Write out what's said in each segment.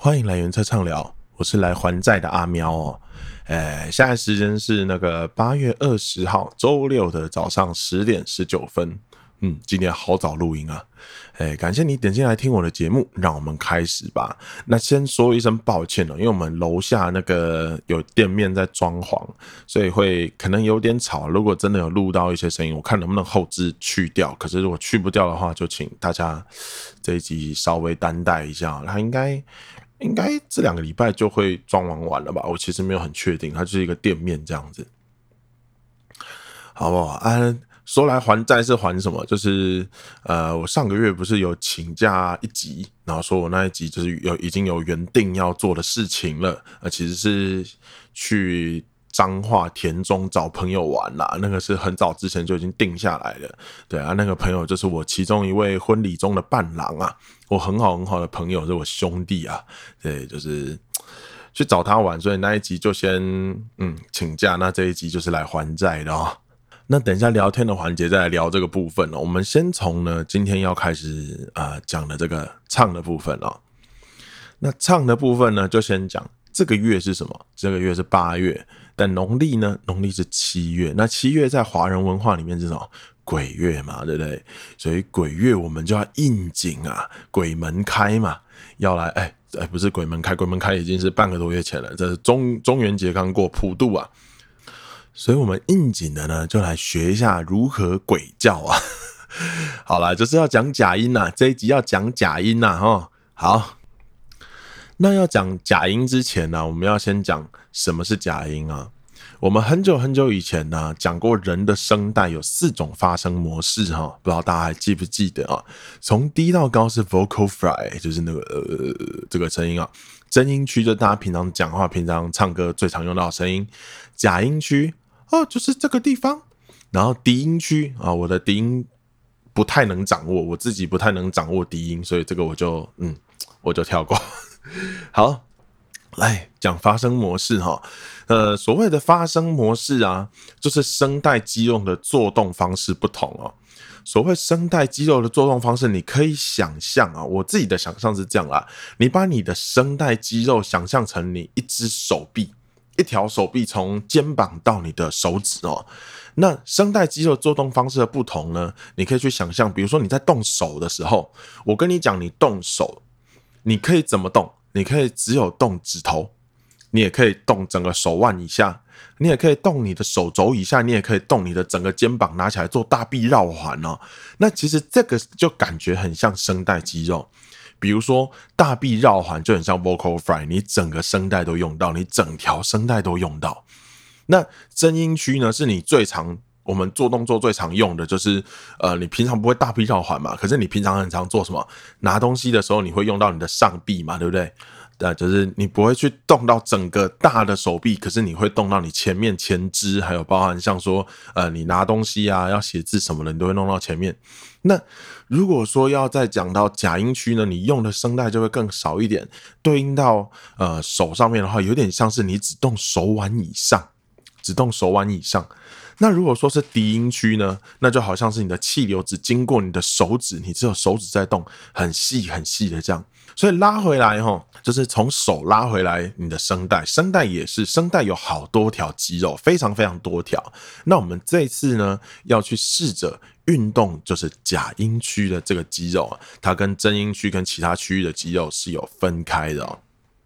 欢迎来原车畅聊，我是来还债的阿喵哦。现在时间是那个8月20号周六的早上10点19分。今天好早录音啊。感谢你点进来听我的节目，让我们开始吧。那先说一声抱歉因为我们楼下那个有店面在装潢，所以会可能有点吵。如果真的有录到一些声音，我看能不能后置去掉。可是如果去不掉的话，就请大家这一集稍微担待一下。它应该这2个礼拜就会装潢完了吧？我其实没有很确定，它就是一个店面这样子，好不好？说来还债是还什么？就是我上个月不是有请假一集，然后说我那一集就是已经有原定要做的事情了，其实是去彰化田中找朋友玩啦，那个是很早之前就已经定下来了。对啊，那个朋友就是我其中一位婚礼中的伴郎啊，我很好的朋友，是我兄弟啊。对，就是去找他玩，所以那一集就先请假，那这一集就是来还债的哦。那等一下聊天的环节再来聊这个部分我们先从呢今天要开始讲的这个唱的部分那唱的部分呢，就先讲这个月是什么？这个月是8月，但农历呢，农历是7月。那7月在华人文化里面是什么？鬼月嘛，对不对？所以鬼月我们就要应景啊，鬼门开嘛，要来不是鬼门开，鬼门开已经是半个多月前了，这是中元节刚过普渡啊。所以我们应景的呢，就来学一下如何鬼叫啊。好啦，就是要讲假音啦，这一集要讲假音啦好，那要讲假音之前呢，我们要先讲什么是假音啊。我们很久以前呢讲过人的声带有4种发声模式不知道大家还记不记得啊？从低到高是 vocal fry， 就是那个这个声音啊。真音区就大家平常讲话、平常唱歌最常用到的声音。假音区就是这个地方。然后低音区我的低音不太能掌握，我自己不太能掌握低音，所以这个我就跳过。好，来讲发声模式所谓的发声模式啊，就是声带肌肉的作动方式不同所谓声带肌肉的作动方式，你可以想象我自己的想象是这样啦，你把你的声带肌肉想象成你一只手臂，一条手臂从肩膀到你的手指那声带肌肉作动方式的不同呢，你可以去想象，比如说你在动手的时候，我跟你讲，你动手，你可以怎么动？你可以只有动指头，你也可以动整个手腕以下，你也可以动你的手肘以下，你也可以动你的整个肩膀拿起来做大臂绕环那其实这个就感觉很像声带肌肉。比如说大臂绕环就很像 vocal fry， 你整个声带都用到，你整条声带都用到。那真音区呢，是你我们做动作最常用的，就是你平常不会大臂绕环嘛，可是你平常很常做什么？拿东西的时候你会用到你的上臂嘛，对不对？就是你不会去动到整个大的手臂，可是你会动到你前面前肢，还有包含像说你拿东西啊，要写字什么的，你都会弄到前面。那如果说要再讲到假音区呢，你用的声带就会更少一点，对应到手上面的话，有点像是你只动手腕以上。那如果说是低音区呢，那就好像是你的气流只经过你的手指，你只有手指在动，很细的这样。所以拉回来就是从手拉回来你的声带，声带也是，声带有好多条肌肉，非常多条。那我们这一次呢，要去试着运动就是假音区的这个肌肉它跟真音区跟其他区域的肌肉是有分开的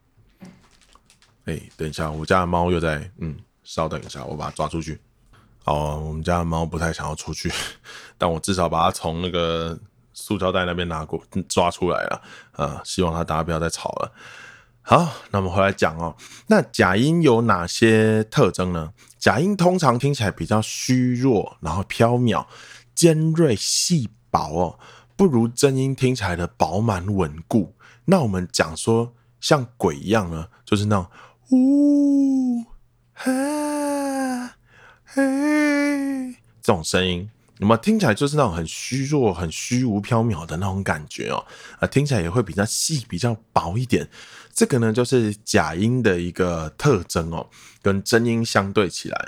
等一下，我家的猫又在稍等一下，我把它抓出去。我们家的猫不太想要出去，但我至少把它从那个塑胶袋那边抓出来了希望它大家不要再吵了。好，那我们回来讲那假音有哪些特征呢？假音通常听起来比较虚弱，然后飘渺、尖锐、细薄不如真音听起来的饱满稳固。那我们讲说像鬼一样呢，就是那种呜哈嘿这种声音，有没有听起来就是那种很虚弱、很虚无缥缈的那种感觉听起来也会比较细、比较薄一点。这个呢，就是假音的一个特征跟真音相对起来。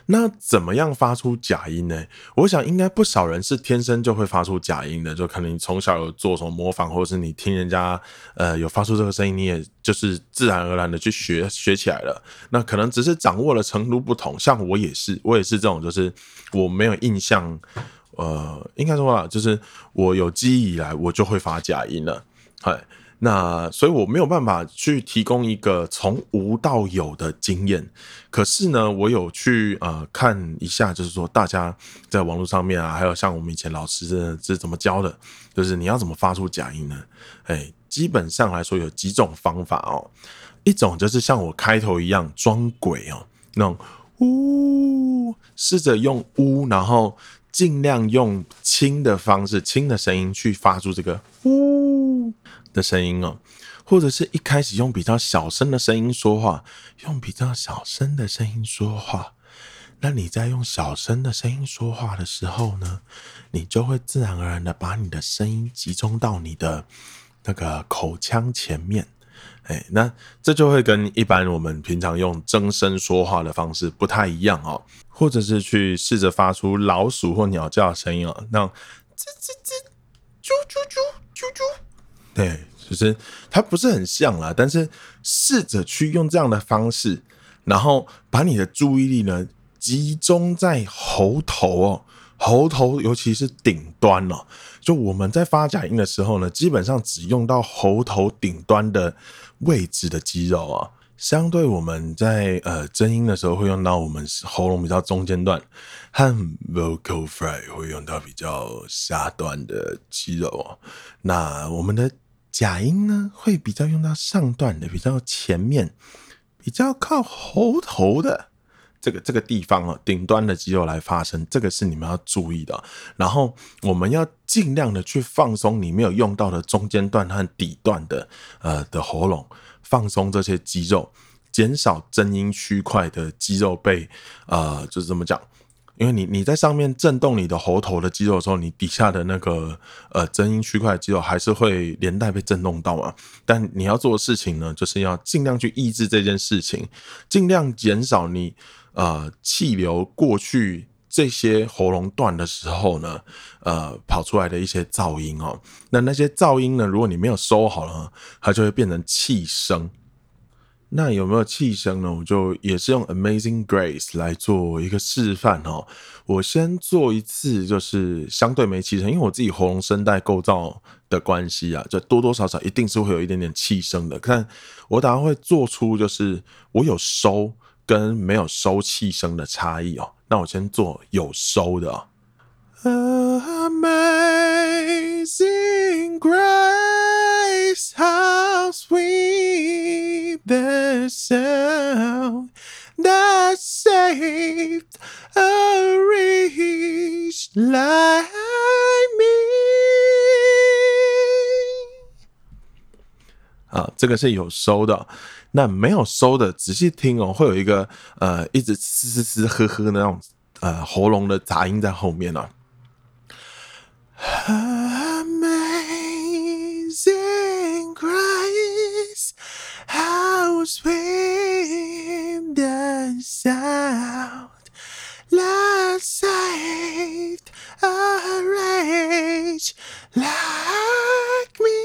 那怎么样发出假音呢？我想应该不少人是天生就会发出假音的，就可能你从小有做什么模仿，或者是你听人家有发出这个声音，你也就是自然而然的去学起来了。那可能只是掌握的程度不同，像我也是这种，就是我没有印象，应该说啦，就是我有记忆以来，我就会发假音了，那所以我没有办法去提供一个从无到有的经验，可是呢，我有去看一下，就是说大家在网络上面啊，还有像我们以前老师是怎么教的，就是你要怎么发出假音呢？基本上来说有几种方法哦，一种就是像我开头一样装鬼哦，那种呜，试着用呜，然后尽量用轻的方式、轻的声音去发出这个呜的声音哦，或者是一开始用比较小声的声音说话，用比较小声的声音说话。那你在用小声的声音说话的时候呢，你就会自然而然的把你的声音集中到你的那个口腔前面。那这就会跟一般我们平常用真声说话的方式不太一样哦，或者是去试着发出老鼠或鸟叫的声音哦，那种吱吱吱、啾啾啾、啾啾，对，就是它不是很像啦，但是试着去用这样的方式，然后把你的注意力呢集中在喉头哦，喉头尤其是顶端哦。就我们在发假音的时候呢，基本上只用到喉头顶端的位置的肌肉啊。相对我们在真音的时候会用到我们喉咙比较中间段，和 vocal fry 会用到比较下段的肌肉哦。那我们的假音呢，会比较用到上段的，比较前面，比较靠喉头的这个地方哦，顶端的肌肉来发声，这个是你们要注意的。然后我们要尽量的去放松你没有用到的中间段和底段的喉咙，放松这些肌肉，减少真音区块的肌肉被就是怎么讲？因为你在上面震动你的喉头的肌肉的时候，你底下的那个真音区块的肌肉还是会连带被震动到嘛。但你要做的事情呢，就是要尽量去抑制这件事情，尽量减少你气流过去这些喉咙段的时候呢，跑出来的一些噪音哦。那些噪音呢，如果你没有收好了，它就会变成气声。那有没有气声呢？我就也是用 Amazing Grace 来做一个示范哦。我先做一次，就是相对没气声，因为我自己喉咙声带构造的关系啊，就多多少少一定是会有一点点气声的。但我打算会做出就是我有收跟没有收气声的差异哦。那我先做有收的哦。Amazing grace, how sweet the sound that saved a wretch like me。这个是有收的，那没有收的，仔细听哦，会有一个一直嘶嘶嘶呵呵的那种喉咙的杂音在后面啊。Amazing grace, how sweet the sound that saved a wretch like me。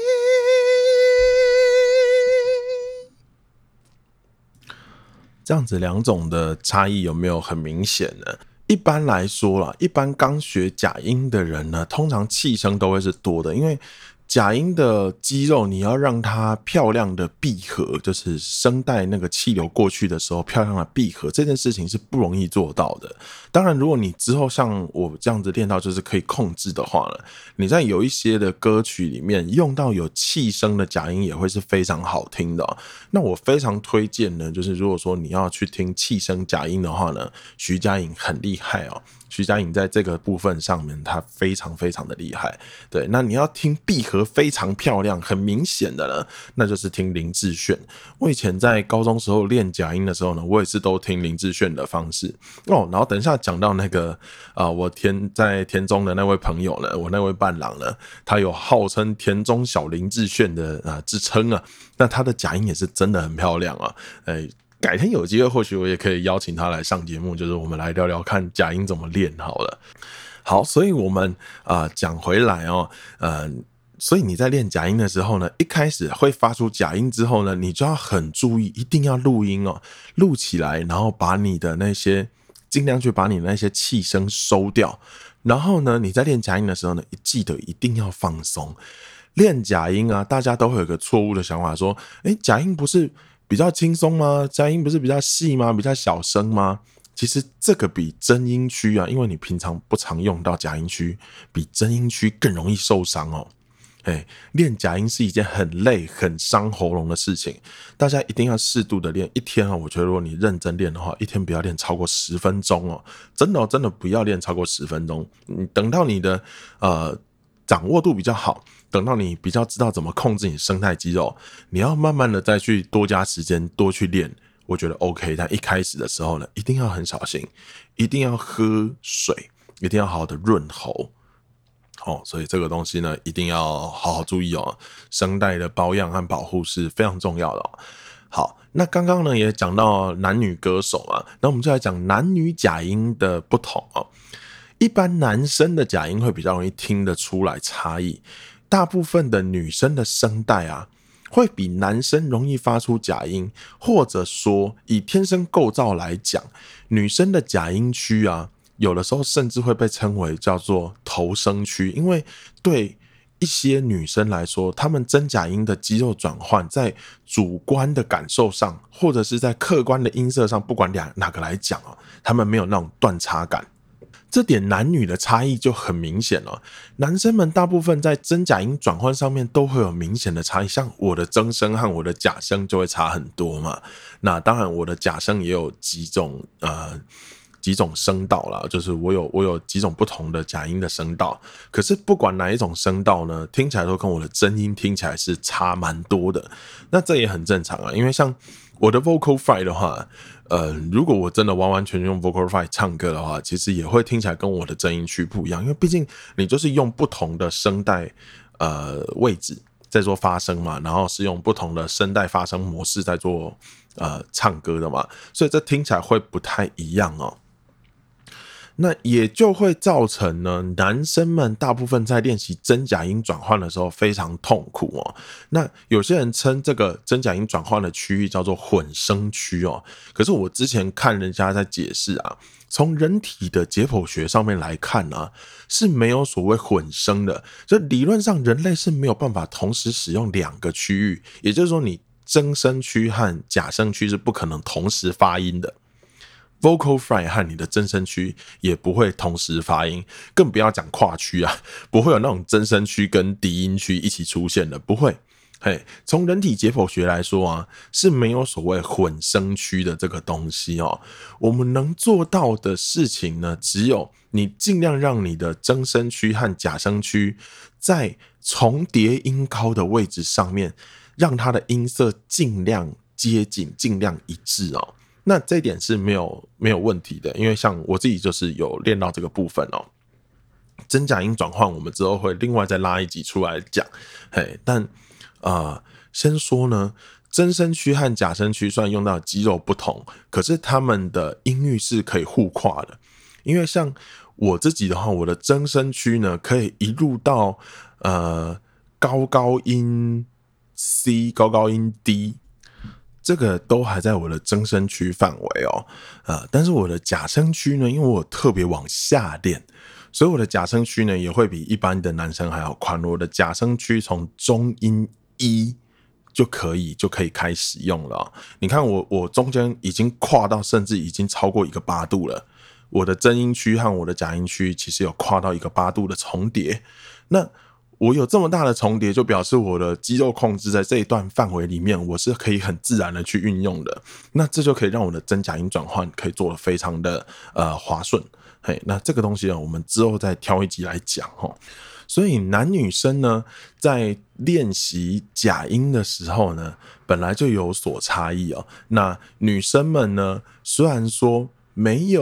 这样子两种的差异有没有很明显呢？一般来说啦，一般刚学假音的人呢，通常气声都会是多的，因为假音的肌肉你要让它漂亮的闭合，就是声带那个气流过去的时候漂亮的闭合，这件事情是不容易做到的。当然如果你之后像我这样子练到就是可以控制的话呢，你在有一些的歌曲里面用到有气声的假音也会是非常好听的哦。那我非常推荐呢，就是如果说你要去听气声假音的话呢，徐佳莹很厉害哦。徐佳莹在这个部分上面，她非常非常的厉害。对，那你要听闭合非常漂亮、很明显的呢，那就是听林志炫。我以前在高中时候练假音的时候呢，我也是都听林志炫的方式哦。然后等一下讲到那个我在田中的那位朋友呢，我那位伴郎呢，他有号称田中小林志炫的之称啊。那他的假音也是真的很漂亮啊， 改天有机会，或许我也可以邀请他来上节目，就是我们来聊聊看假音怎么练好了。好，所以我们讲回来哦，所以你在练假音的时候呢，一开始会发出假音之后呢，你就要很注意，一定要录音哦，录起来，然后把你的那些尽量去把你的那些气声收掉。然后呢，你在练假音的时候呢，记得一定要放松。练假音啊，大家都会有一个错误的想法，说，假音不是比较轻松吗？假音不是比较细吗？比较小声吗？其实这个比真音区啊，因为你平常不常用到假音区，比真音区更容易受伤哦。练假音是一件很累、很伤喉咙的事情，大家一定要适度的练。一天我觉得如果你认真练的话，一天不要练超过10分钟哦，真的真的不要练超过10分钟。你等到你的掌握度比较好，等到你比较知道怎么控制你声带肌肉，你要慢慢的再去多加时间多去练，我觉得 OK。但一开始的时候呢，一定要很小心，一定要喝水，一定要好好的润喉。所以这个东西呢，一定要好好注意哦。声带的保养和保护是非常重要的哦。好，那刚刚呢也讲到男女歌手嘛，那我们就来讲男女假音的不同哦。一般男生的假音会比较容易听得出来差异，大部分的女生的声带啊，会比男生容易发出假音，或者说以天生构造来讲，女生的假音区啊，有的时候甚至会被称为叫做头声区，因为对一些女生来说，她们真假音的肌肉转换在主观的感受上，或者是在客观的音色上，不管哪个来讲她们没有那种断差感。这点男女的差异就很明显了。男生们大部分在真假音转换上面都会有明显的差异，像我的真声和我的假声就会差很多嘛。那当然我的假声也有几种声道啦，就是我有几种不同的假音的声道，可是不管哪一种声道呢，听起来都跟我的真音听起来是差蛮多的。那这也很正常啊，因为像我的 vocal fry 的话，如果我真的完完全全用 vocal fry 唱歌的话，其实也会听起来跟我的真音区不一样，因为毕竟你就是用不同的声带位置在做发声嘛，然后是用不同的声带发声模式在做唱歌的嘛，所以这听起来会不太一样哦。那也就会造成呢，男生们大部分在练习真假音转换的时候非常痛苦哦。那有些人称这个真假音转换的区域叫做混声区哦。可是我之前看人家在解释啊，从人体的解剖学上面来看啊，是没有所谓混声的。就理论上人类是没有办法同时使用2个区域，也就是说你真声区和假声区是不可能同时发音的。vocal fry 和你的真声区也不会同时发音，更不要讲跨区啊，不会有那种真声区跟低音区一起出现的，不会。从人体解剖学来说啊，是没有所谓混声区的这个东西哦。我们能做到的事情呢，只有你尽量让你的真声区和假声区在重叠音高的位置上面，让它的音色尽量接近，尽量一致哦。那这一点是没有问题的，因为像我自己就是有练到这个部分哦。真假音转换我们之后会另外再拉一集出来讲，但先说呢，真声区和假声区虽然用到的肌肉不同，可是他们的音域是可以互跨的。因为像我自己的话，我的真声区呢可以一路到高音 C 高音 D。这个都还在我的真声区范围哦，但是我的假声区呢，因为我特别往下练，所以我的假声区呢也会比一般的男生还要宽。我的假声区从中音E就可以开始用了哦。你看我中间已经跨到甚至已经超过1个8度了，我的真音区和我的假音区其实有跨到1个8度的重叠。那我有这么大的重叠，就表示我的肌肉控制在这一段范围里面，我是可以很自然的去运用的。那这就可以让我的真假音转换可以做得非常的滑顺。那这个东西呢，我们之后再挑一集来讲齁。所以男女生呢，在练习假音的时候呢，本来就有所差异哦。那女生们呢，虽然说没有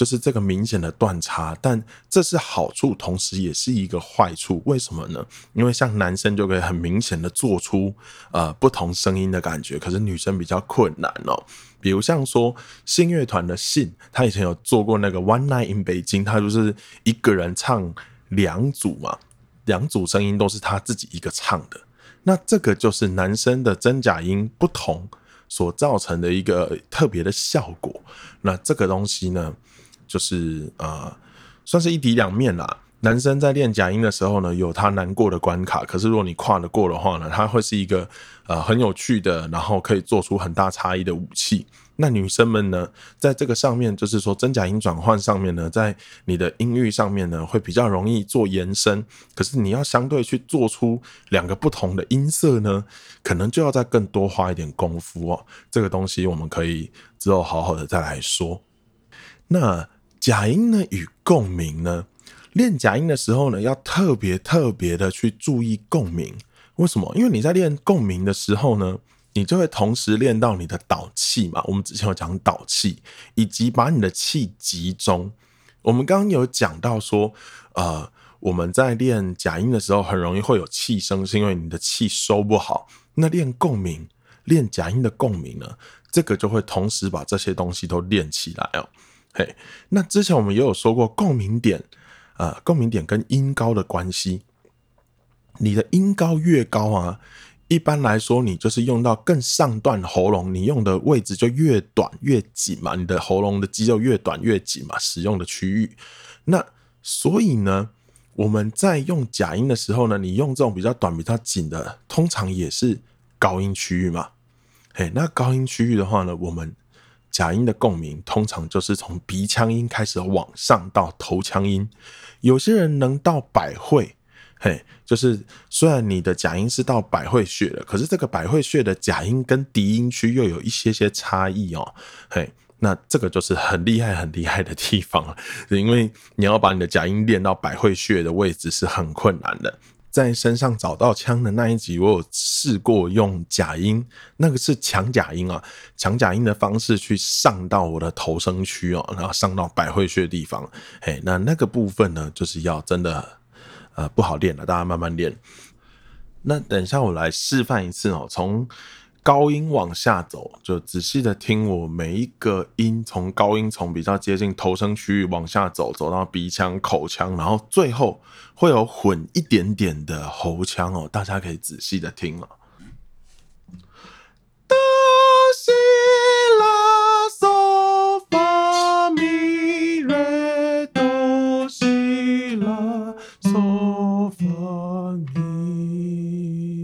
就是这个明显的断差，但这是好处，同时也是一个坏处。为什么呢？因为像男生就可以很明显的做出不同声音的感觉，可是女生比较困难哦。比如像说信乐团的信，他以前有做过那个 One Night in 北京，他就是一个人唱2组嘛，2组声音都是他自己一个唱的。那这个就是男生的真假音不同所造成的一个特别的效果。那这个东西呢，就是算是一体两面啦。男生在练假音的时候呢，有他难过的关卡，可是如果你跨得过的话呢，它会是一个很有趣的，然后可以做出很大差异的武器。那女生们呢，在这个上面，就是说真假音转换上面呢，在你的音域上面呢，会比较容易做延伸。可是你要相对去做出2个不同的音色呢，可能就要再更多花一点功夫哦。这个东西我们可以之后好好的再来说。那假音呢与共鸣呢？练假音的时候呢，要特别的去注意共鸣。为什么？因为你在练共鸣的时候呢，你就会同时练到你的导气嘛。我们之前有讲导气，以及把你的气集中。我们刚刚有讲到说，我们在练假音的时候，很容易会有气声，是因为你的气收不好。那练共鸣，练假音的共鸣呢，这个就会同时把这些东西都练起来哦。嘿，那之前我们也有说过共鸣点跟音高的关系。你的音高越高啊，一般来说你就是用到更上段喉咙，你用的位置就越短越紧嘛，你的喉咙的肌肉越短越紧嘛，使用的区域。那所以呢，我们在用假音的时候呢，你用这种比较短比较紧的，通常也是高音区域嘛。那高音区域的话呢，我们假音的共鸣通常就是从鼻腔音开始往上到头腔音。有些人能到百会，就是虽然你的假音是到百会穴了，可是这个百会穴的假音跟低音区又有一些差异哦。那这个就是很厉害的地方了，因为你要把你的假音练到百会穴的位置是很困难的。在身上找到枪的那一集，我有试过用假音，那个是强假音啊，强假音的方式去上到我的头声区哦，然后上到百会穴的地方。那个部分呢，就是要真的不好练了，大家慢慢练。那等一下我来示范一次哦，从高音往下走，就仔细的听我每一个音，从高音从比较接近头声区域往下走，走到鼻腔、口腔，然后最后会有混一点点的喉腔哦，大家可以仔细的听哦。哆西拉嗦发咪瑞哆西拉嗦发咪。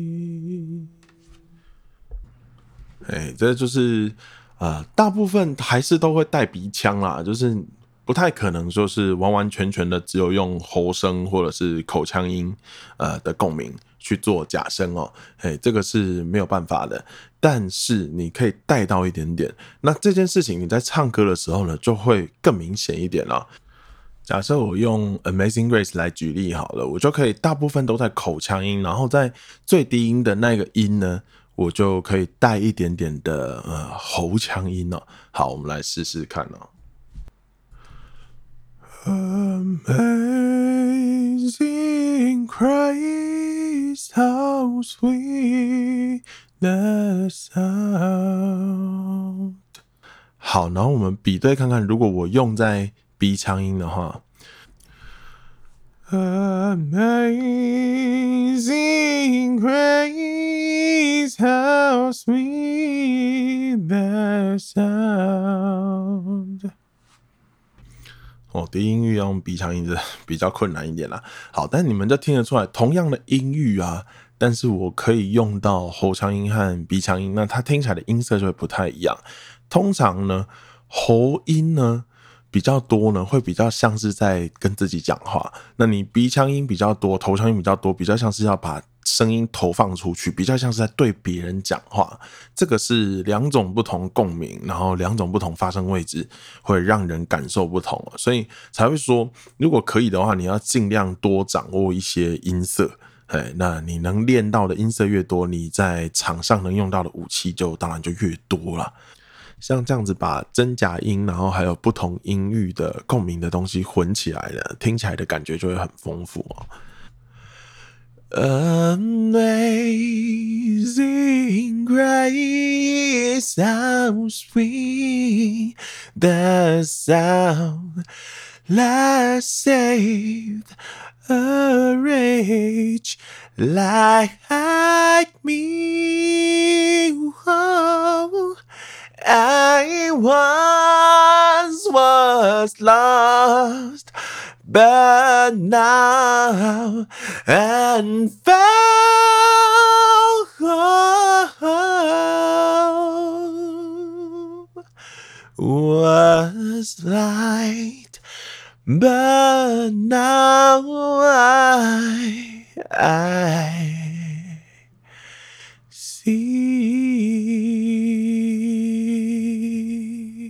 这就是大部分还是都会带鼻腔啦，就是不太可能说是完完全全的只有用喉声或者是口腔音的共鸣去做假声哦。这个是没有办法的，但是你可以带到一点点。那这件事情你在唱歌的时候呢，就会更明显一点啦。假设我用 Amazing Grace 来举例好了，我就可以大部分都在口腔音，然后在最低音的那个音呢，我就可以带一点点的喉腔音哦。好，我们来试试看哦。Amazing Grace, how sweet the sound。好，然后我们比对看看，如果我用在鼻腔音的话。Amazing grace, how sweet the sound。低音域要用鼻腔音的比较困难一点啦。好，但你们就听得出来，同样的音域啊，但是我可以用到喉腔音和鼻腔音，那它听起来的音色就会不太一样。通常呢，喉音呢比较多呢，会比较像是在跟自己讲话。那你鼻腔音比较多，头腔音比较多，比较像是要把声音投放出去，比较像是在对别人讲话。这个是2种不同共鸣，然后2种不同发声位置，会让人感受不同，所以才会说，如果可以的话，你要尽量多掌握一些音色。那你能练到的音色越多，你在场上能用到的武器就当然就越多了。 像这样子把真假音，然后还有不同音域的共鸣的东西混起来了，听起来的感觉就会很丰富哦。Amazing grace, how sweet the sound that saved a wretch like me. Oh, I once was lost, but now and found. Was light, but now I see。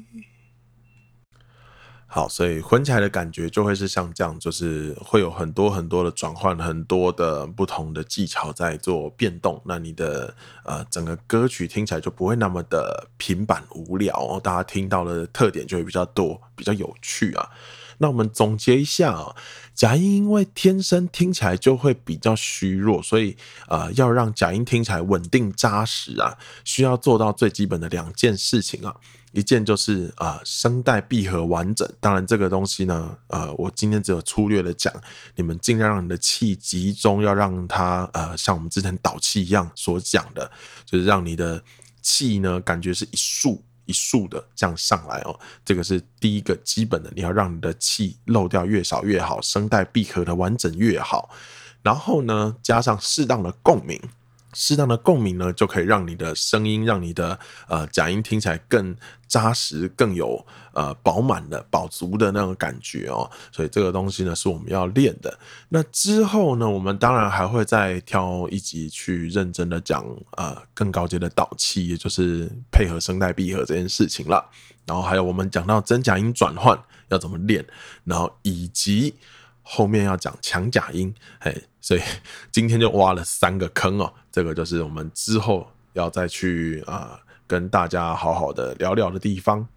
好，所以混起来的感觉就会是像这样，就是会有很多很多的转换，很多的不同的技巧在做变动。那你的整个歌曲听起来就不会那么的平板无聊哦，大家听到的特点就会比较多，比较有趣啊。那我们总结一下啊，假音因为天生听起来就会比较虚弱，所以要让假音听起来稳定扎实啊，需要做到最基本的2件事情啊。一件就是声带闭合完整，当然这个东西呢，我今天只有粗略的讲，你们尽量让你的气集中，要让它像我们之前导气一样所讲的，就是让你的气呢感觉是一束一束的这样上来哦，这个是第一个基本的，你要让你的气漏掉越少越好，声带闭合的完整越好，然后呢加上适当的共鸣。适当的共鸣呢，就可以让你的声音，让你的假音听起来更扎实，更有饱满的、饱足的那种感觉哦。所以这个东西呢，是我们要练的。那之后呢，我们当然还会再挑一集去认真的讲更高阶的导气，也就是配合声带闭合这件事情了。然后还有我们讲到真假音转换要怎么练，然后以及后面要讲强假音，所以今天就挖了3个坑哦。这个就是我们之后要再去跟大家好好的聊聊的地方。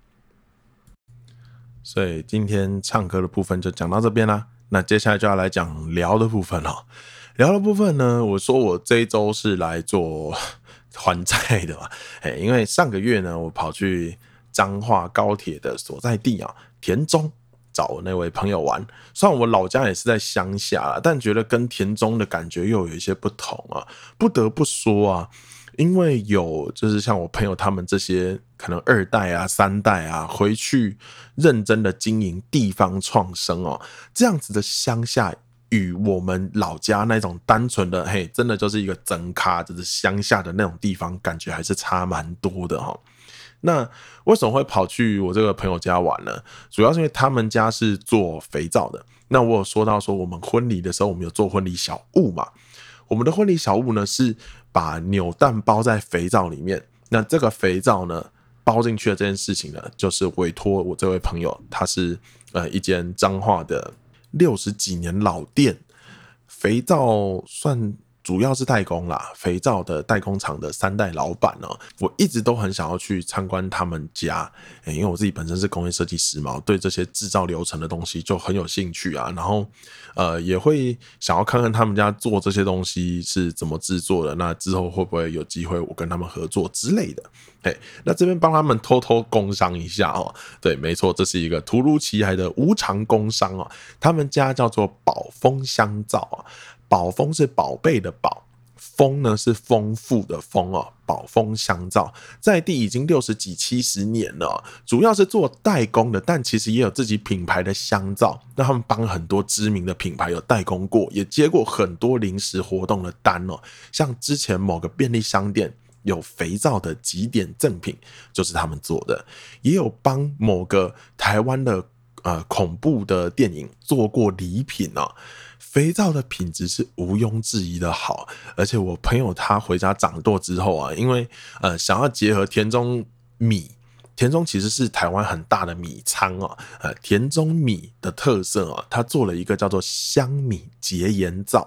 所以今天唱歌的部分就讲到这边啦。那接下来就要来讲聊的部分了。聊的部分呢，我说我这一周是来做还债的嘛，因为上个月呢，我跑去彰化高铁的所在地啊，田中。找我那位朋友玩，虽然我老家也是在乡下啦，但觉得跟田中的感觉又有一些不同啊。不得不说啊，因为有就是像我朋友他们这些可能2代啊、3代啊，回去认真的经营地方创生哦，这样子的乡下与我们老家那种单纯的真的就是一个整咖，就是乡下的那种地方，感觉还是差蛮多的哈。那为什么会跑去我这个朋友家玩呢？主要是因为他们家是做肥皂的。那我有说到说我们婚礼的时候，我们有做婚礼小物嘛。我们的婚礼小物呢是把扭蛋包在肥皂里面。那这个肥皂呢包进去的这件事情呢，就是委托我这位朋友，他是一间彰化的60几年老店，肥皂算主要是代工啦，肥皂的代工厂的3代老板哦，我一直都很想要去参观他们家，因为我自己本身是工业设计师嘛，对这些制造流程的东西就很有兴趣啊，然后也会想要看看他们家做这些东西是怎么制作的，那之后会不会有机会我跟他们合作之类的。那这边帮他们偷偷工商一下哦，对，没错，这是一个突如其来的无偿工商哦，他们家叫做宝丰香皂啊。宝丰是宝贝的宝，丰呢是丰富的丰哦。宝丰香皂在地已经60几70年了，主要是做代工的，但其实也有自己品牌的香皂。那他们帮很多知名的品牌有代工过，也接过很多临时活动的单哦。像之前某个便利商店有肥皂的几点赠品，就是他们做的，也有帮某个台湾的恐怖的电影做过礼品哦。肥皂的品质是毋庸置疑的好，而且我朋友他回家掌舵之后啊，因为想要结合田中米，田中其实是台湾很大的米仓哦，田中米的特色哦，他做了一个叫做香米洁颜皂。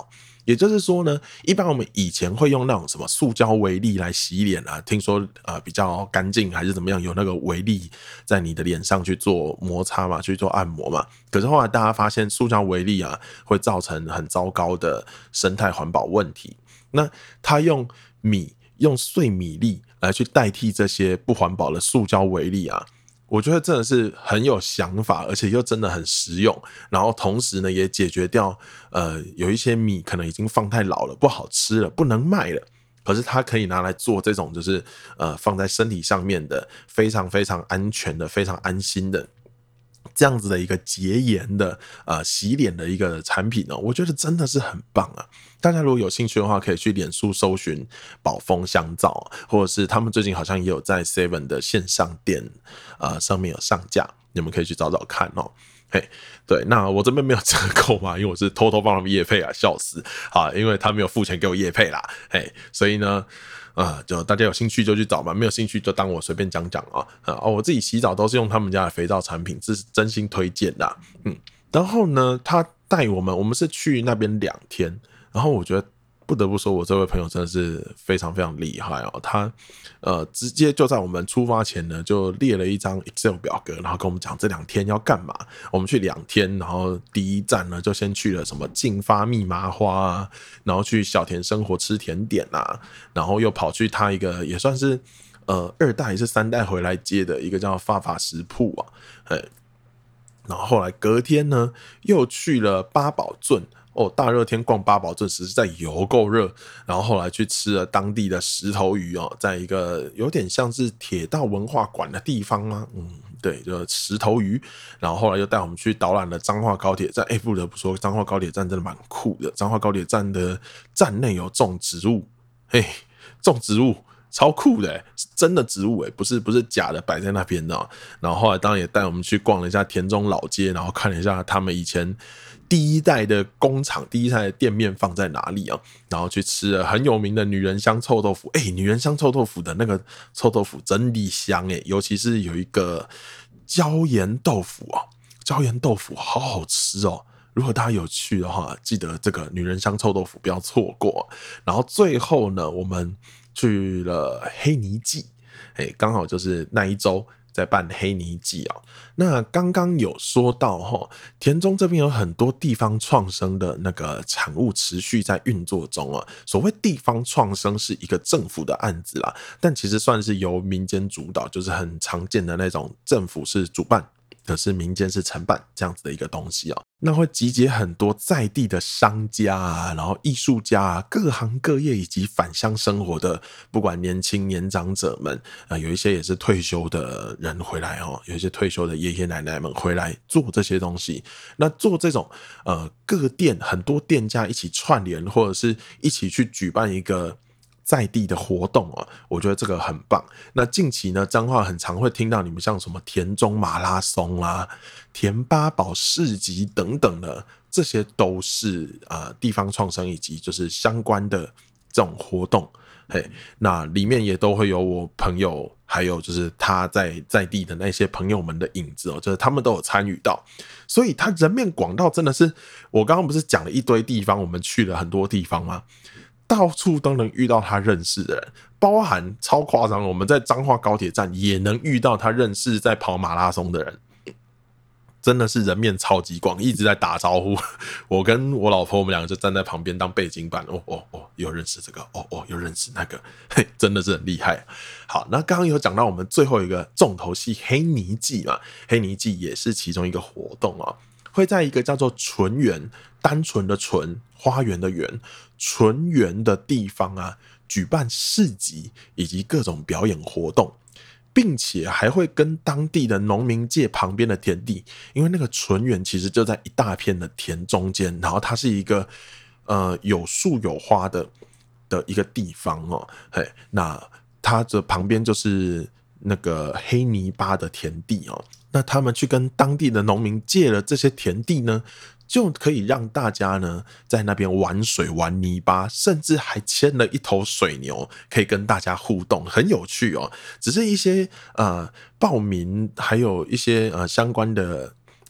也就是说呢，一般我们以前会用那种什么塑胶微粒来洗脸啊，听说比较干净还是怎么样，有那个微粒在你的脸上去做摩擦嘛，去做按摩嘛。可是后来大家发现塑胶微粒啊会造成很糟糕的生态环保问题，那他用碎米粒来去代替这些不环保的塑胶微粒啊，我觉得真的是很有想法，而且又真的很实用，然后同时呢也解决掉有一些米可能已经放太老了，不好吃了，不能卖了。可是它可以拿来做这种就是放在身体上面的非常非常安全的、非常安心的这样子的一个洁颜的洗脸的一个产品哦，我觉得真的是很棒啊！大家如果有兴趣的话，可以去脸书搜寻宝丰香皂，或者是他们最近好像也有在 Seven 的线上店上面有上架，你们可以去找找看哦。嘿，对，那我这边没有折扣嘛，因为我是偷偷帮他们业配啊，笑死啊！因为他没有付钱给我业配啦，嘿，所以呢，就大家有兴趣就去找嘛，没有兴趣就当我随便讲讲啊。我自己洗澡都是用他们家的肥皂产品，这是真心推荐的。然后呢，他带我们是去那边2天，然后我觉得不得不说，我这位朋友真的是非常非常厉害哦。他直接就在我们出发前呢，就列了一张 Excel 表格，然后跟我们讲这2天要干嘛。我们去2天，然后第一站呢就先去了什么进发蜜麻花啊，然后去小田生活吃甜点啊，然后又跑去他一个也算是2代还是3代回来接的一个叫发法食铺啊，然后后来隔天呢又去了八宝圳。大热天逛八宝圳实在有够热，然后后来去吃了当地的石头鱼哦，在一个有点像是铁道文化馆的地方吗？对，就石头鱼。然后后来又带我们去导览了彰化高铁站，不得不说彰化高铁站真的蛮酷的，彰化高铁站的站内有种植物，种植物超酷的，是真的植物不是假的摆在那边的。然后后来当然也带我们去逛了一下田中老街，然后看了一下他们以前第一代的工厂、第一代的店面放在哪里啊？然后去吃了很有名的女人香臭豆腐。女人香臭豆腐的那个臭豆腐真的香尤其是有一个椒盐豆腐啊，椒盐豆腐好好吃哦。如果大家有去的话，记得这个女人香臭豆腐不要错过。然后最后呢，我们去了黑泥季，刚好就是那一周在办黑泥季啊。那刚刚有说到田中这边有很多地方创生的那个产物持续在运作中啊。所谓地方创生是一个政府的案子啦，但其实算是由民间主导，就是很常见的那种政府是主办，可是民间是承办这样子的一个东西啊。那会集结很多在地的商家啊，然后艺术家啊，各行各业以及返乡生活的，不管年轻年长者们有一些也是退休的人回来有一些退休的爷爷奶奶们回来做这些东西。那做这种各店很多店家一起串联，或者是一起去举办一个在地的活动我觉得这个很棒。那近期呢，彰化很常会听到你们像什么田中马拉松啦、田八堡市集等等的，这些都是地方创生以及就是相关的这种活动。那里面也都会有我朋友，还有就是他在地的那些朋友们的影子就是他们都有参与到，所以他人面广到真的是，我刚刚不是讲了一堆地方，我们去了很多地方吗？到处都能遇到他认识的人，包含超夸张，我们在彰化高铁站也能遇到他认识在跑马拉松的人，真的是人面超级广，一直在打招呼。我跟我老婆我们两个就站在旁边当背景板，有认识这个，有认识那个，真的是很厉害。好，那刚刚有讲到我们最后一个重头戏黑泥季嘛，黑泥季也是其中一个活动会在一个叫做纯园，单纯的纯，花园的园，纯园的地方举办市集以及各种表演活动，并且还会跟当地的农民借旁边的田地，因为那个纯园其实就在一大片的田中间，然后它是一个有树有花的一个地方那它的旁边就是那个黑泥巴的田地那他们去跟当地的农民借了这些田地呢，就可以让大家呢在那边玩水玩泥巴，甚至还牵了一头水牛，可以跟大家互动，很有趣只是一些报名还有一些相关的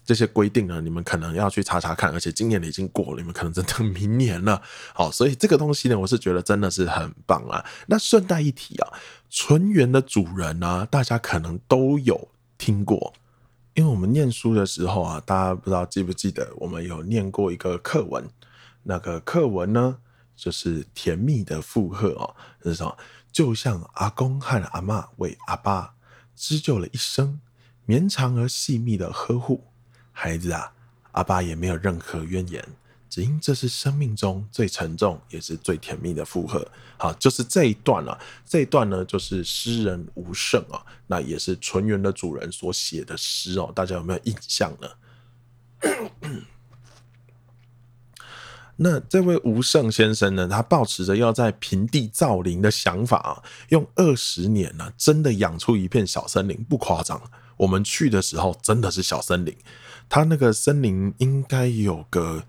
这些规定呢，你们可能要去查查看，而且今年已经过了，你们可能真的明年了。好，所以这个东西呢，我是觉得真的是很棒啊。那顺带一提啊，纯元的主人呢，大家可能都有听过。因为我们念书的时候啊，大家不知道记不记得，我们有念过一个课文，那个课文呢，就是甜蜜的附和哦，就是什么，就像阿公和阿嬷为阿爸织就了一生绵长而细密的呵护。孩子啊，阿爸也没有任何怨言，只因这是生命中最沉重也是最甜蜜的负荷。好，就是这一段啊，这一段呢就是诗人吴胜啊，那也是纯元的主人所写的诗哦，大家有没有印象呢？那这位吴胜先生呢，他抱持着要在平地造林的想法啊，用20年呢，真的养出一片小森林，不夸张。我们去的时候真的是小森林，它那个森林应该有个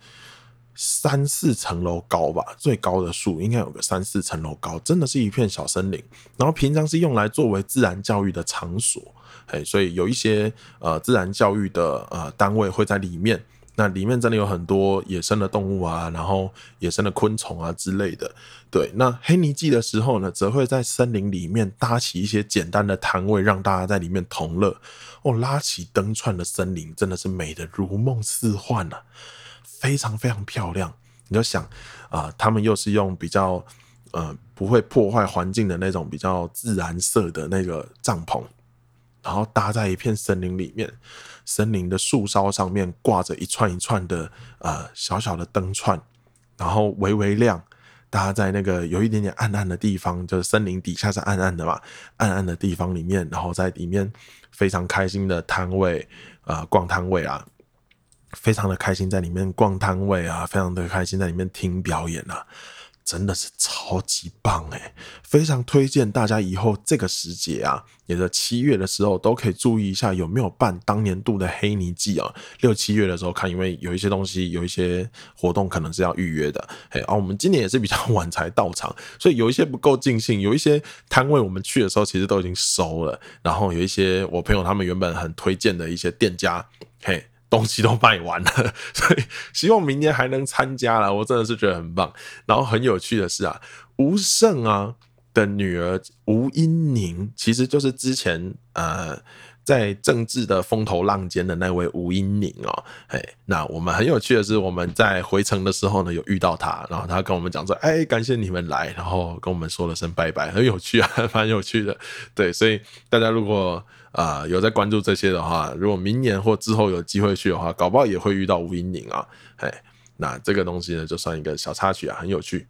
3-4层楼高吧，最高的树应该有个3-4层楼高，真的是一片小森林。然后平常是用来作为自然教育的场所，所以有一些自然教育的单位会在里面。那里面真的有很多野生的动物啊，然后野生的昆虫啊之类的。对，那黑泥季的时候呢，则会在森林里面搭起一些简单的摊位，让大家在里面同乐。拉起灯串的森林真的是美得如梦似幻啊，非常非常漂亮。你就想他们又是用比较不会破坏环境的那种比较自然色的那个帐篷，然后搭在一片森林里面，森林的树梢上面挂着一串一串的小小的灯串，然后微微亮，大家在那个有一点点暗暗的地方，就是森林底下是暗暗的嘛，暗暗的地方里面，然后在里面非常开心的摊位逛摊位啊，非常的开心在里面逛摊位啊，非常的开心在里面听表演啊，真的是超级棒非常推荐大家以后这个时节啊，也就是7月的时候都可以注意一下有没有办当年度的黑泥季啊。6、7月的时候看，因为有一些东西有一些活动可能是要预约的我们今年也是比较晚才到场，所以有一些不够尽兴，有一些摊位我们去的时候其实都已经收了，然后有一些我朋友他们原本很推荐的一些店家东西都卖完了，所以希望明年还能参加啦，我真的是觉得很棒。然后很有趣的是吴胜的女儿吴英宁，其实就是之前在政治的风头浪尖的那位吴英宁那我们很有趣的是，我们在回程的时候呢有遇到他，然后他跟我们讲说感谢你们来，然后跟我们说了声拜拜，很有趣啊，蛮有趣的。对，所以大家如果有在关注这些的话，如果明年或之后有机会去的话，搞不好也会遇到吴英宁那这个东西呢就算一个小插曲很有趣。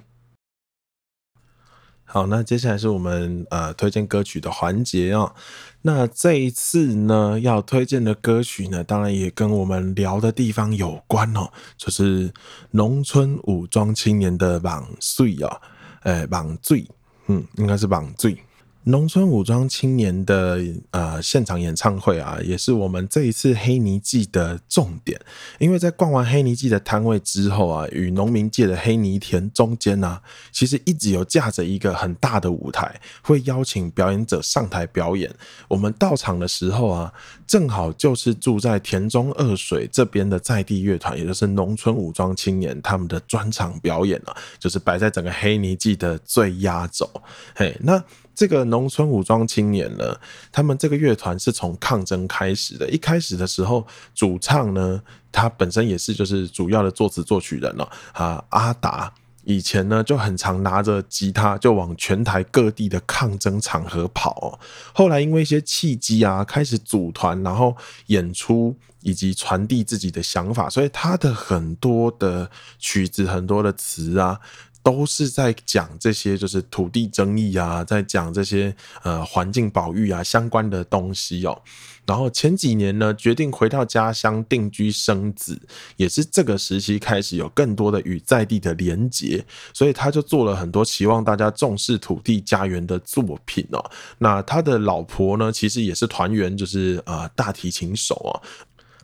好，那接下来是我们推荐歌曲的环节那这一次呢要推荐的歌曲呢，当然也跟我们聊的地方有关就是农村武装青年的网水网水应该是网水。农村武装青年的现场演唱会也是我们这一次黑泥季的重点。因为在逛完黑泥季的摊位之后与农民界的黑泥田中间其实一直有架着一个很大的舞台，会邀请表演者上台表演。我们到场的时候正好就是住在田中二水这边的在地乐团，也就是农村武装青年他们的专场表演就是摆在整个黑泥季的最压轴。那这个农村武装青年呢，他们这个乐团是从抗争开始的。一开始的时候，主唱呢，他本身也是就是主要的作词作曲人阿达以前呢就很常拿着吉他就往全台各地的抗争场合跑后来因为一些契机开始组团，然后演出以及传递自己的想法，所以他的很多的曲子很多的词都是在讲这些就是土地争议在讲这些环境保育相关的东西然后前几年呢决定回到家乡定居生子，也是这个时期开始有更多的与在地的连结，所以他就做了很多期望大家重视土地家园的作品那他的老婆呢其实也是团员，就是大提琴手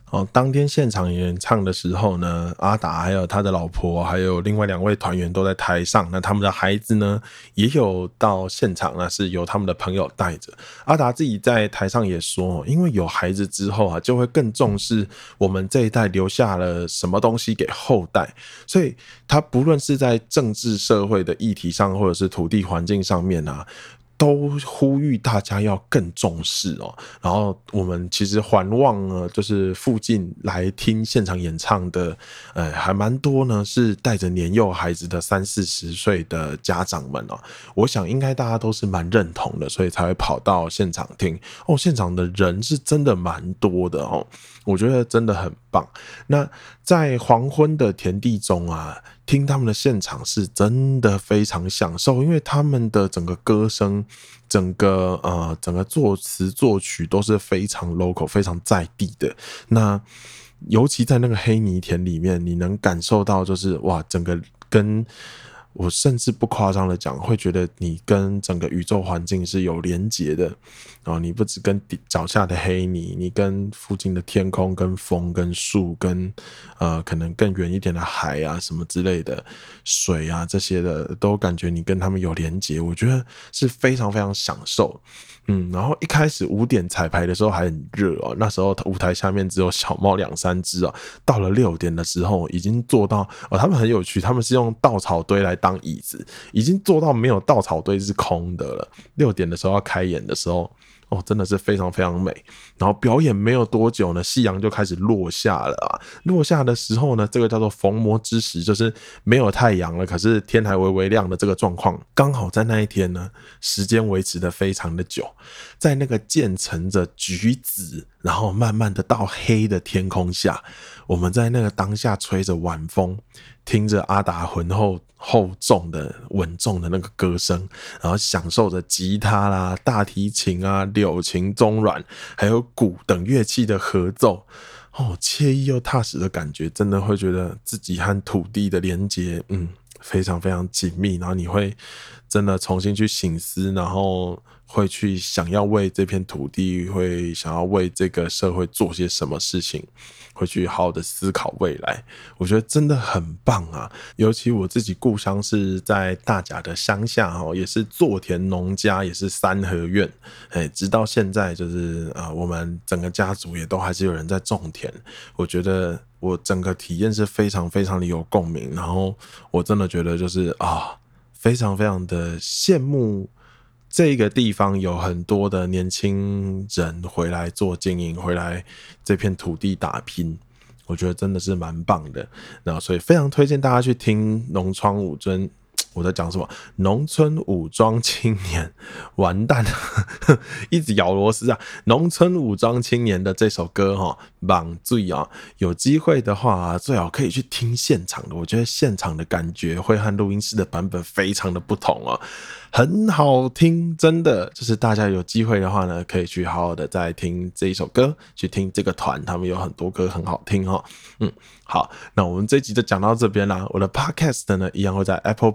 当天现场演唱的时候呢，阿达还有他的老婆，还有另外2位团员都在台上。那他们的孩子呢，也有到现场，那是由他们的朋友带着。阿达自己在台上也说，因为有孩子之后啊，就会更重视我们这一代留下了什么东西给后代，所以他不论是在政治社会的议题上，或者是土地环境上面啊，都呼吁大家要更重视哦。然后我们其实环望呢，就是附近来听现场演唱的，还蛮多呢，是带着年幼孩子的30-40岁的家长们哦。我想应该大家都是蛮认同的，所以才会跑到现场听哦。现场的人是真的蛮多的哦，我觉得真的很棒。那在黄昏的田地中啊，听他们的现场是真的非常享受，因为他们的整个歌声，整个作词作曲都是非常 local 非常在地的。那尤其在那个黑泥田里面，你能感受到就是哇，整个跟我甚至不夸张的讲，会觉得你跟整个宇宙环境是有连结的。你不只跟脚下的黑泥，你跟附近的天空、跟风、跟树、跟可能更远一点的海啊什么之类的水啊这些的，都感觉你跟他们有连结，我觉得是非常非常享受。然后一开始5点彩排的时候还很热哦，那时候舞台下面只有小猫2-3只哦。到了6点的时候，已经做到他们很有趣，他们是用稻草堆来当椅子，已经做到没有稻草堆是空的了。6点的时候要开演的时候，真的是非常非常美。然后表演没有多久呢，夕阳就开始落下了啊。落下的时候呢，这个叫做逢魔之时，就是没有太阳了，可是天还微微亮的这个状况，刚好在那一天呢，时间维持的非常的久，在那个渐层着橘紫，然后慢慢的到黑的天空下，我们在那个当下吹着晚风，听着阿达浑厚重的稳重的那个歌声，然后享受着吉他啦、大提琴啊、柳琴、中阮还有鼓等乐器的合奏，惬意又踏实的感觉，真的会觉得自己和土地的连结非常非常紧密。然后你会真的重新去省思，然后会去想要为这片土地，会想要为这个社会做些什么事情，会去好好的思考未来。我觉得真的很棒啊。尤其我自己故乡是在大甲的乡下，也是作田农家，也是三合院，直到现在就是我们整个家族也都还是有人在种田。我觉得我整个体验是非常非常的有共鸣，然后我真的觉得就是非常非常的羡慕这个地方有很多的年轻人回来做经营，回来这片土地打拼，我觉得真的是蛮棒的。然后所以非常推荐大家去听农村武尊，我在讲什么？农村武装青年，完蛋了，一直咬螺丝啊！农村武装青年的这首歌网最啊，有机会的话最好可以去听现场的，我觉得现场的感觉会和录音室的版本非常的不同哦，很好听，真的。就是大家有机会的话呢，可以去好好的再听这一首歌，去听这个团，他们有很多歌很好听哦。好，那我们这一集就讲到这边啦。我的 podcast 呢，一样会在 Apple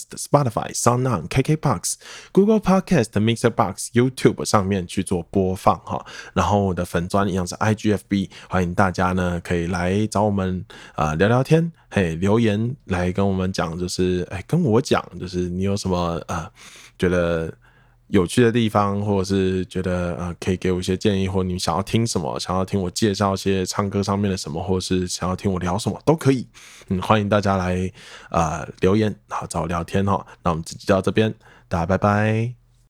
Podcast、Spotify、SoundOn、KKBox、Google Podcast、Mixerbox、YouTube 上面去做播放哈。然后我的粉专一样是 IGFB， 欢迎大家呢可以来找我们聊聊天，留言来跟我们讲，就是跟我讲，就是你有什么觉得有趣的地方，或者是觉得可以给我一些建议，或你想要听什么，想要听我介绍一些唱歌上面的什么，或者是想要听我聊什么都可以。欢迎大家来留言，好找我聊天哈。那我们这集就到这边，大家拜拜。